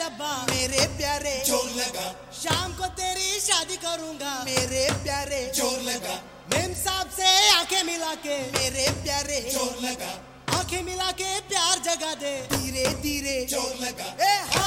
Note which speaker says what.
Speaker 1: रब्बा मेरे प्यारे
Speaker 2: जोर लगा,
Speaker 1: शाम को तेरी शादी करूंगा मेरे प्यारे
Speaker 2: जोर लगा,
Speaker 1: मेम साहब से आंखें मिला के मेरे प्यारे
Speaker 2: जोर लगा,
Speaker 1: आंखें मिला के प्यार जगा दे धीरे धीरे
Speaker 2: जोर लगा,
Speaker 1: ए